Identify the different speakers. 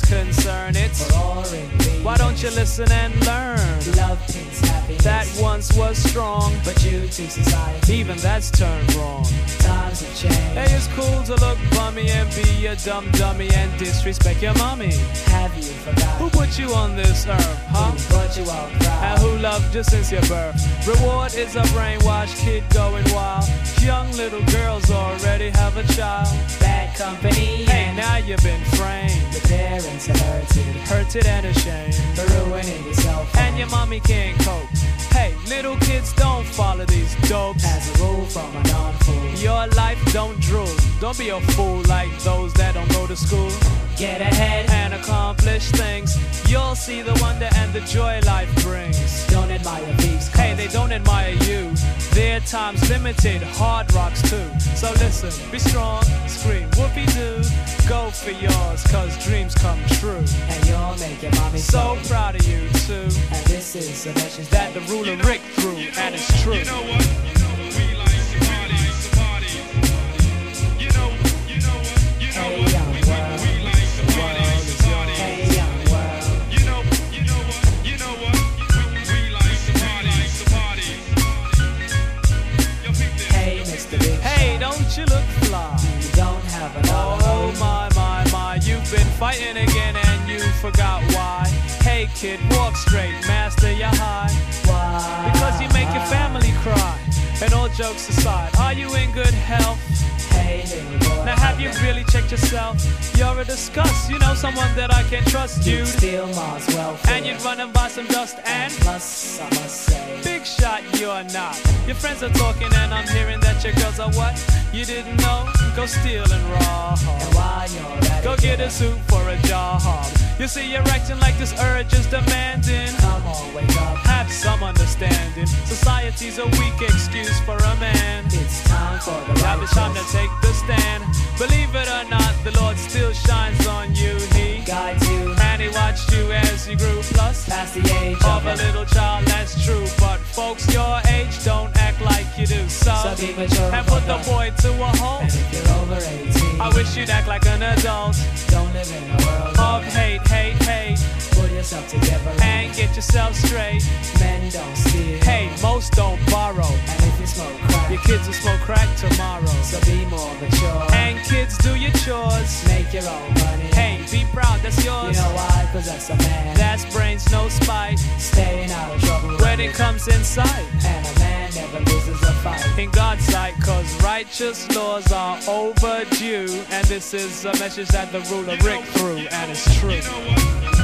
Speaker 1: concern. It's
Speaker 2: roaring leaves.
Speaker 1: why don't you listen and learn?
Speaker 2: Love, peace, happiness.
Speaker 1: That once was strong,
Speaker 2: but due to society,
Speaker 1: even that's turned wrong.
Speaker 2: times have changed.
Speaker 1: Hey, it's cool to look bummy and be a dumb dummy and disrespect your mommy.
Speaker 2: Have you forgotten
Speaker 1: Who put you on this earth, huh?
Speaker 2: who brought you out proud?
Speaker 1: And who loved you since your birth? Reward is a brainwashed kid going wild. Young little girls already have a child.
Speaker 2: Bad company.
Speaker 1: Hey, now you've been framed,
Speaker 2: the parents are
Speaker 1: hurted and ashamed,
Speaker 2: for ruining yourself.
Speaker 1: and your mommy can't cope. Hey, little kids don't follow these dopes.
Speaker 2: As a rule from a non-fool.
Speaker 1: Your life don't drool. Don't be a fool like those that don't go to school
Speaker 2: Get ahead
Speaker 1: and accomplish things. You'll see the wonder and the joy life brings.
Speaker 2: Don't admire thieves.
Speaker 1: Hey, they don't admire you. Their time's limited, hard rocks too. So listen, be strong, scream whoopee-doo. Go for yours, cause dreams come true.
Speaker 2: And you'll make your mommy
Speaker 1: So proud of you too.
Speaker 2: And this is a message
Speaker 1: That the ruler Rick threw, and it's true.
Speaker 3: You know what? We like to party, to party. You know what?
Speaker 2: Hey, young world.
Speaker 3: We like to party, to party.
Speaker 2: Hey, young world.
Speaker 3: You know what? We like to party, to party. Yo, peep this.
Speaker 2: Hey, Mr. Big
Speaker 1: Hey,
Speaker 2: Shot.
Speaker 1: don't you look fly?
Speaker 2: You don't have another
Speaker 1: Oh my, you've been fighting again and you forgot why. Hey kid, walk straight, master your high.
Speaker 2: Why?
Speaker 1: Because you make your family cry. And all jokes aside, are you in good health?
Speaker 2: Hey, little boy.
Speaker 1: Now have you really checked yourself? You're a disgust, you know someone that I can trust,
Speaker 2: You'd
Speaker 1: dude.
Speaker 2: steal Mars welfare.
Speaker 1: And you'd run and buy some dust and
Speaker 2: Plus, I must say,
Speaker 1: big shot, you're not. Your friends are talking and I'm hearing that your girls are what? You didn't know? Go steal and rob.
Speaker 2: and while you're at
Speaker 1: Go
Speaker 2: it,
Speaker 1: get a suit for a job. You see you're acting like this urge is demanding.
Speaker 2: come on, wake up.
Speaker 1: Have some understanding. Society's a weak excuse for a man.
Speaker 2: It's time for the
Speaker 1: Now it's time to
Speaker 2: righteous.
Speaker 1: take the stand. Believe it or not, the Lord still shines on you. He
Speaker 2: Guide you
Speaker 1: and he watched you as you grew. Plus,
Speaker 2: past the age
Speaker 1: of a little child, that's true. But folks your age don't act like you do. So
Speaker 2: be mature
Speaker 1: and put the
Speaker 2: fuck up.
Speaker 1: boy to a halt.
Speaker 2: And if you're over 18,
Speaker 1: I wish you'd act like an adult.
Speaker 2: don't live in a world
Speaker 1: Of hate, hate, hate,
Speaker 2: Pull yourself together
Speaker 1: and get yourself straight.
Speaker 2: Men don't steal.
Speaker 1: Hey, most don't borrow.
Speaker 2: And if you smoke crack,
Speaker 1: Your kids will smoke crack tomorrow.
Speaker 2: so be more mature.
Speaker 1: And kids, do your chores.
Speaker 2: Make your own money.
Speaker 1: Hey, be proud, that's
Speaker 2: you
Speaker 1: yours.
Speaker 2: know why? Cause that's a man.
Speaker 1: That's brains, no spite.
Speaker 2: Staying out of trouble.
Speaker 1: When it comes in sight.
Speaker 2: And a man never loses a fight.
Speaker 1: In God's sight, cause righteous laws are overdue. And this is a message that the ruler Rick threw, and it's true.
Speaker 3: You know what?